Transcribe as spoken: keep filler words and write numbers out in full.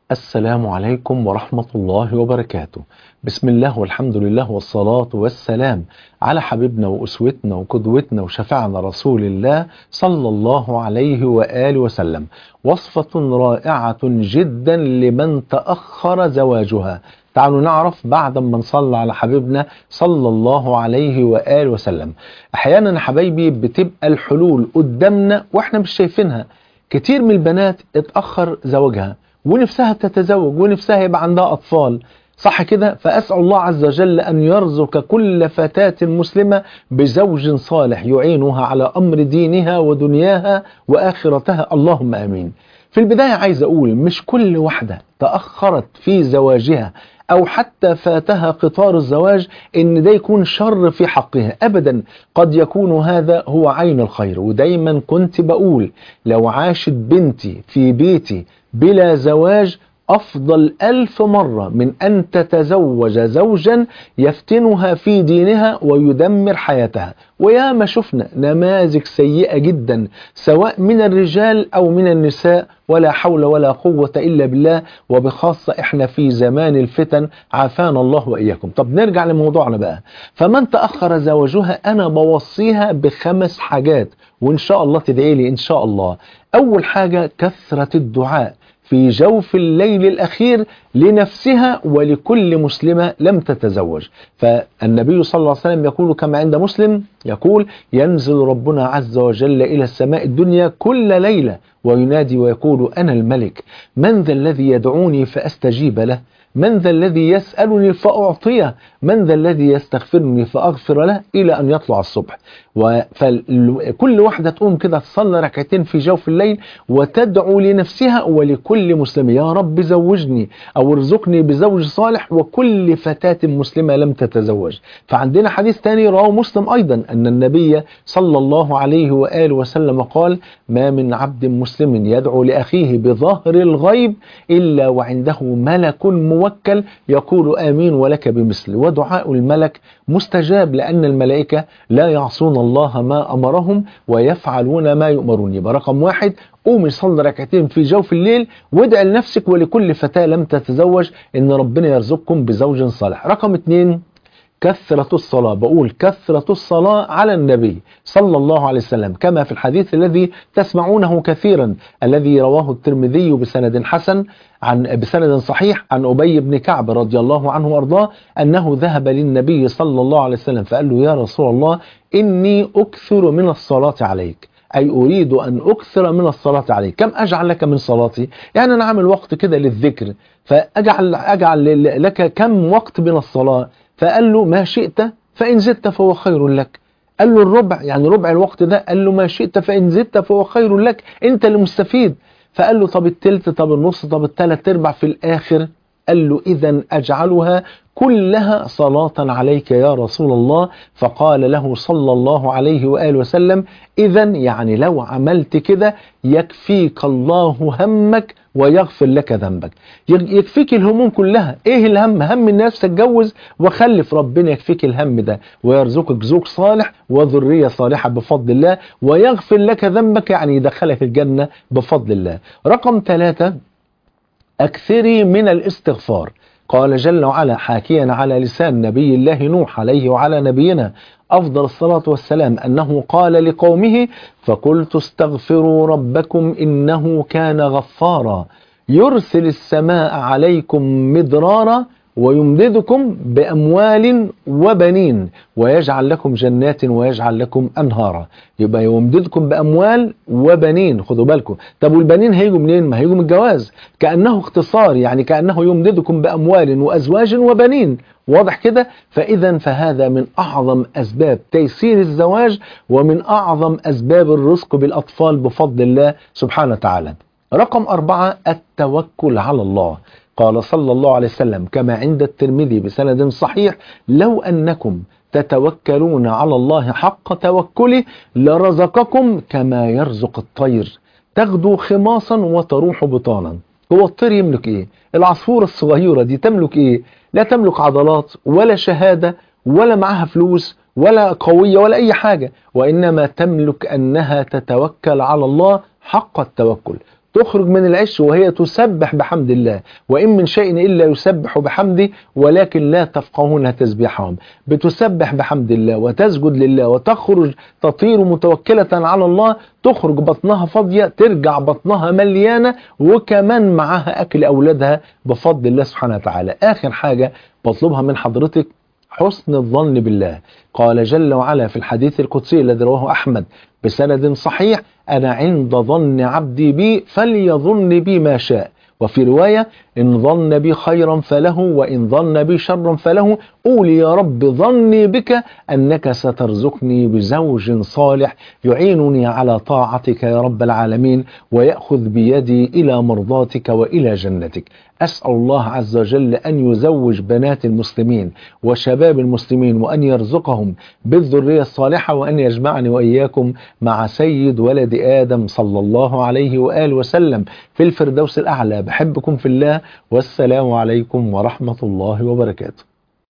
السلام عليكم ورحمة الله وبركاته. بسم الله والحمد لله والصلاة والسلام على حبيبنا وأسوتنا وقدوتنا وشفعنا رسول الله صلى الله عليه وآله وسلم. وصفة رائعة جدا لمن تأخر زواجها. تعالوا نعرف بعد ما نصلي على حبيبنا صلى الله عليه وآله وسلم. أحيانا حبايبي بتبقى الحلول قدامنا وإحنا مش شايفينها. كتير من البنات اتأخر زواجها ونفسها تتزوج ونفسها يبقى عندها أطفال، صح كده؟ فأسأل الله عز وجل أن يرزق كل فتاة مسلمة بزوج صالح يعينها على أمر دينها ودنياها وآخرتها، اللهم آمين. في البداية عايز أقول مش كل واحدة تأخرت في زواجها أو حتى فاتها قطار الزواج إن ده يكون شر في حقها أبدا، قد يكون هذا هو عين الخير. ودايما كنت بقول لو عاشت بنتي في بيتي بلا زواج أفضل ألف مرة من أن تتزوج زوجا يفتنها في دينها ويدمر حياتها. وياما شفنا نماذج سيئة جدا سواء من الرجال أو من النساء، ولا حول ولا قوة إلا بالله، وبخاصة إحنا في زمان الفتن عافانا الله وإياكم. طب نرجع لموضوعنا بقى. فمن تأخر زواجها أنا بوصيها بخمس حاجات وإن شاء الله تدعي لي إن شاء الله. أول حاجة كثرة الدعاء في جوف الليل الأخير لنفسها ولكل مسلمة لم تتزوج. فالنبي صلى الله عليه وسلم يقول كما عند مسلم، يقول ينزل ربنا عز وجل إلى السماء الدنيا كل ليلة وينادي ويقول أنا الملك، من ذا الذي يدعوني فأستجيب له، من ذا الذي يسألني فأعطيه، من ذا الذي يستغفرني فأغفر له، إلى أن يطلع الصبح. وكل واحدة تقوم كده تصلي ركعتين في جوف الليل وتدعو لنفسها ولكل مسلم يا رب زوجني أو ارزقني بزوج صالح وكل فتاة مسلمة لم تتزوج. فعندنا حديث ثاني رواه مسلم أيضا أن النبي صلى الله عليه وآله وسلم قال ما من عبد مسلم يدعو لأخيه بظهر الغيب إلا وعنده ملك موكل يقول آمين ولك بمثل. ودعاء الملك مستجاب لأن الملائكة لا يعصون الله ما أمرهم ويفعلون ما يؤمرون. يبقى رقم واحد قومي صلي ركعتين في جوف الليل وادعي لنفسك ولكل فتاة لم تتزوج إن ربنا يرزقكم بزوج صالح. رقم اتنين كثرة الصلاة. بقول كثرة الصلاة على النبي صلى الله عليه وسلم كما في الحديث الذي تسمعونه كثيرا الذي رواه الترمذي بسند حسن عن بسند صحيح عن أبي بن كعب رضي الله عنه وأرضاه أنه ذهب للنبي صلى الله عليه وسلم فقال له يا رسول الله إني أكثر من الصلاة عليك، أي أريد أن أكثر من الصلاة عليك، كم أجعل لك من صلاتي؟ يعني أنا عامل وقت كده للذكر فأجعل أجعل لك كم وقت من الصلاة؟ فقال له ما شئت فإن زدت فهو خير لك. قال له الربع، يعني ربع الوقت ده. قال له ما شئت فإن زدت فهو خير لك، أنت اللي مستفيد. فقال له طب التلت، طب النص، طب التلات ارباع. في الآخر قال له إذا أجعلها كلها صلاة عليك يا رسول الله. فقال له صلى الله عليه وآله وسلم إذا يعني لو عملت كده يكفيك الله همك ويغفر لك ذنبك. يكفيك الهموم كلها. ايه الهم؟ هم الناس تتجوز وخلف، ربنا يكفيك الهم ده ويرزقك زوج صالح وذرية صالحة بفضل الله ويغفر لك ذنبك، يعني يدخلك الجنة بفضل الله. رقم ثلاثة أكثري من الاستغفار. قال جل وعلا حاكيا على لسان نبي الله نوح عليه وعلى نبينا أفضل الصلاة والسلام أنه قال لقومه فقلت استغفروا ربكم إنه كان غفارا يرسل السماء عليكم مدرارا ويمددكم بأموال وبنين ويجعل لكم جنات ويجعل لكم أنهارا. يبقى يمددكم بأموال وبنين، خدوا بالكم. طب والبنين هيجوا منين؟ ما هيجوا من الجواز. كأنه اختصار، يعني كأنه يمددكم بأموال وأزواج وبنين. واضح كده؟ فإذا فهذا من أعظم أسباب تيسير الزواج ومن أعظم أسباب الرزق بالأطفال بفضل الله سبحانه وتعالى. رقم أربعة التوكل على الله. قال صلى الله عليه وسلم كما عند الترمذي بسند صحيح لو أنكم تتوكلون على الله حق توكله لرزقكم كما يرزق الطير تغدو خماصا وتروح بطانا. هو الطير يملك ايه؟ العصفورة الصغيرة دي تملك ايه؟ لا تملك عضلات ولا شهادة ولا معها فلوس ولا قوية ولا أي حاجة، وإنما تملك أنها تتوكل على الله حق التوكل. تخرج من العش وهي تسبح بحمد الله، وإن من شيء إلا يسبح بحمده ولكن لا تفقهون تسبيحهم. بتسبح بحمد الله وتسجد لله وتخرج تطير متوكلة على الله، تخرج بطنها فاضية ترجع بطنها مليانة، وكمان معاها أكل أولادها بفضل الله سبحانه وتعالى. آخر حاجة بطلبها من حضرتك حسن الظن بالله. قال جل وعلا في الحديث القدسي الذي رواه أحمد بسند صحيح: أنا عند ظن عبدي بي فليظن بي ما شاء. وفي رواية: إن ظن بي خيرا فله وإن ظن بي شرا فله. قولي يا رب ظني بك أنك سترزقني بزوج صالح يعينني على طاعتك يا رب العالمين، ويأخذ بيدي إلى مرضاتك وإلى جنتك. أسأل الله عز وجل أن يزوج بنات المسلمين وشباب المسلمين، وأن يرزقهم بالذرية الصالحة، وأن يجمعني وإياكم مع سيد ولد آدم صلى الله عليه وآله وسلم في الفردوس الأعلى. بحبكم في الله، والسلام عليكم ورحمة الله وبركاته.